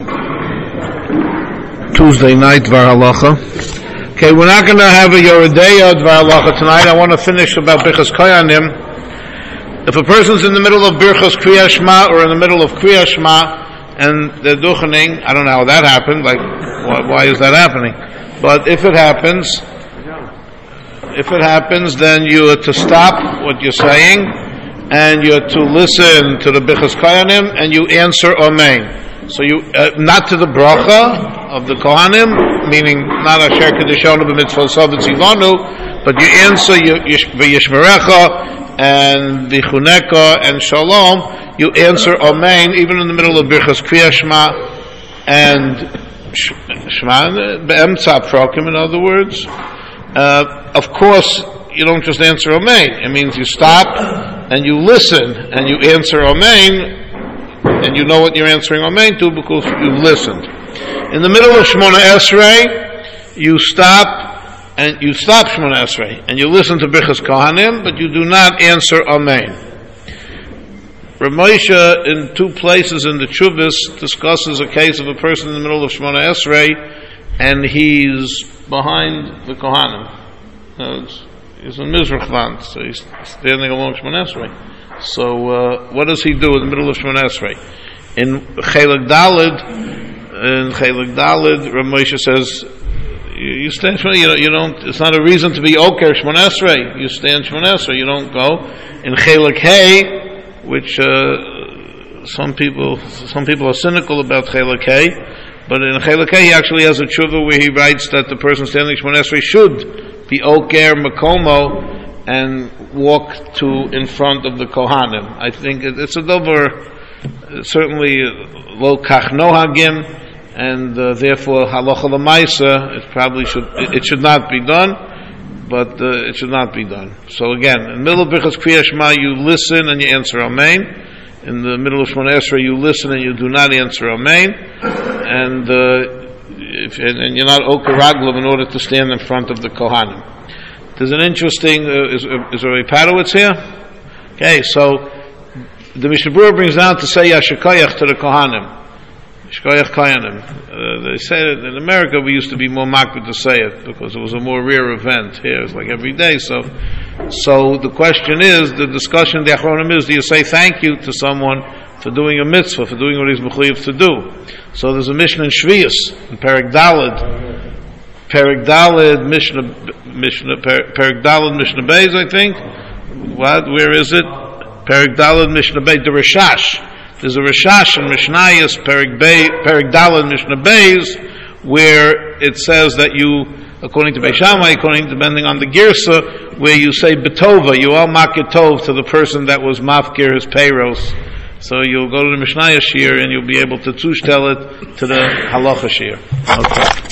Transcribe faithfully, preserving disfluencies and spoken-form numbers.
Tuesday night Dvar Halacha. Okay, we're not going to have a Yoredeya Dvar Halacha tonight. I want to finish about Birchas Koyanim. If a person's in the middle of Birchas Kriyas Shema or in the middle of Kriyas Shema and they're duchening, I don't know how that happened, like, why, why is that happening? But if it happens, if it happens, then you are to stop what you're saying and you're to listen to the Birchas Koyanim and you answer Amen. So you, uh, not to the bracha of the Kohanim, meaning not Asher Kedishonu b'mitzvah Sovet Zivonu, but you answer V'yishmerecha and V'chuneka and Shalom, you answer Amen, even in the middle of Birchas Kriyas Shema and Shema, Be'emtza Prokim, in other words. Uh, of course, you don't just answer Amen. It means you stop and you listen and you answer Amen, and you know what you're answering Amen to because you listened. In the middle of Shemona Esrei, you stop and you stop Shemona Esrei and you listen to Birchas Kohanim, but you do not answer Amen. Rav Moshe, in two places in the Chuvas, discusses a case of a person in the middle of Shemona Esrei and he's behind the Kohanim. Uh, he's in Mizrach Vant, so he's standing along Shemona Esrei. So, uh, what does he do in the middle of Shemona Esrei? In Chelek Daled, in Chelek Daled, Rav Moshe says, you, you stand Shemona, you, you don't, it's not a reason to be Oker Shemona Esrei. You stand Shemona Esrei, you don't go. In Chelek Hey, which, uh, some people, some people are cynical about Chelek Hey, but in Chelek Hey, he actually has a tshuva where he writes that the person standing Shemona Esrei should be Oker Makomo and walk to in front of the Kohanim. I think it, it's a dover, certainly lo kach nohagim, and uh, therefore halacha l'maisa. It probably should, it, it should not be done, but uh, it should not be done. So again, in the middle of Birchas Kriyas Shema, you listen and you answer Amen. In the middle of Shemona Esrei, you listen and you do not answer Amen, and uh, if, and, and you're not oker raglav in order to stand in front of the Kohanim. There's an interesting, uh, is, uh, is Rabbi Padowitz here? Okay, so the Mishnah Berurah brings down to say Yashikoyach to the Kohanim. Yashikoyach Kohanim. Uh, they say that in America we used to be more makbid to say it because it was a more rare event. Here it's like every day. So so the question is, the discussion, the Achronim is, do you say thank you to someone for doing a mitzvah, for doing what he's mechuyev to do? So there's a Mishnah in Shvius, in Perek Daled, Perek Daled, Mishnah, Mishnah, Perek Daled, Mishnah Beis, I think. What? Where is it? Perek Daled, Mishnah Beis, the Rashash. There's a Rashash in Mishnayos, Perek Beis, Perek Daled, Mishnah Beis, where it says that you, according to Beis Shammai, according to depending on the Girsa, where you say Betova, you all makir tov to the person that was mafkir his payros. So you'll go to the Mishnayos shir and you'll be able to tush tell it to the halacha shir. Okay.